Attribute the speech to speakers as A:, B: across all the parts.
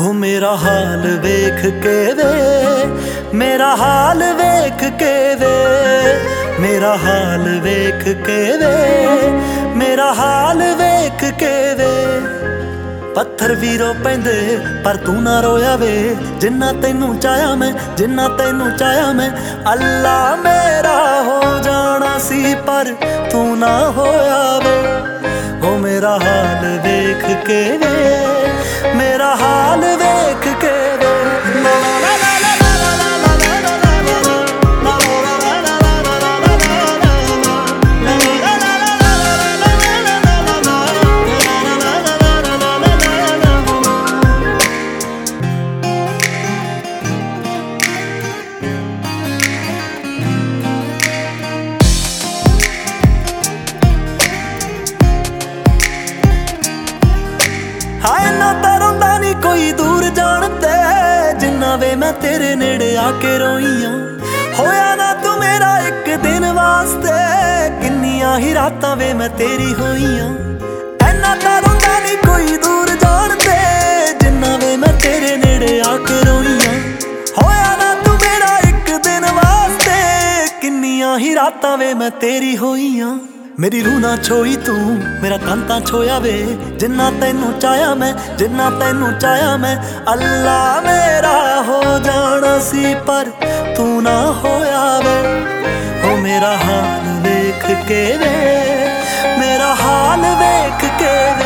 A: हो मेरा हाल वेख के वे, मेरा हाल वेख के वे, मेरा हाल वेख के वे, मेरा हाल वेख के वे। पत्थर भी रो पैंदे पर तू ना रोया वे, जिन्ना तैनू चाया मैं, जिन्ना तैनू चाया मैं। अल्लाह मेरा हो जाना सी पर तू ना होया वे। हो मेरा हाल वेख के वे, मेरा हाल वेख के वे। हाय ना तरौंदा नी कोई दूर जान ते, जिन्ना वे मैं तेरे नेड़े आके रोईयां। होया ना तू मेरा एक दिन वास्ते, किन्नियां ही रातां वे मैं तेरी होईयां। ऐना तरौंदा नी कोई दूर जान ते, जिन्ना वे मैं तेरे नेड़े आके रोईयां। होया ना तू मेरा एक दिन वास्ते, किन्नियां ही रातां वे मैं तेरी होईयां। मेरी रूह ना छोई तू, मेरा कांता छोया वे, जिन्ना तैनू चाया मैं, जिन्ना तैनू चाया मैं। अल्लाह मेरा हो जाना सी पर तू ना होया वे। हो मेरा हाल वेख के वे, मेरा हाल वेख के वे।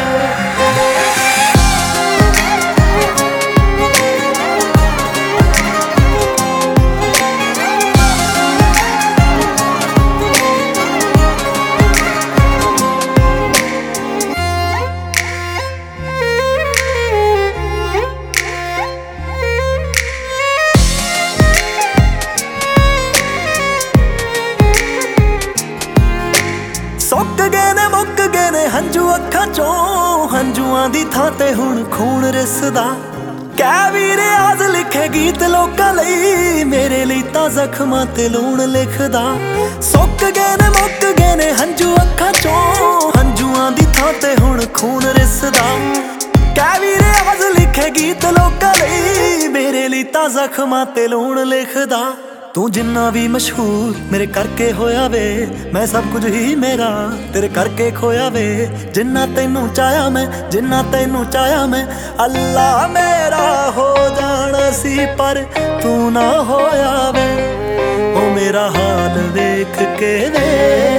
A: सुक गए ने मुक गए ने हंजू अखां चों, हंजुआं दी थां ते हुण खून रिसदा। कै वीर आज लिखे गीत लोकां लई, मेरे लई तां जख्मां ते लूण लिखदा। सुक गए ने मुक गए ने हंजू अखां चों, हंजुआं दी थां ते हुण खून रिसदा। कै वीर आज लिखे गीत लोकां लई, मेरे लई तां जख्मां ते लूण लिखदा। तू जिन्ना भी मशहूर मेरे करके होया वे, मैं सब कुछ ही मेरा तेरे करके खोया वे। जिन्ना तैनू चाया मैं, जिन्ना तैनू चाया मैं। अल्लाह मेरा हो जाना सी पर तू ना होया वे। ओ मेरा हाल वेख के वे।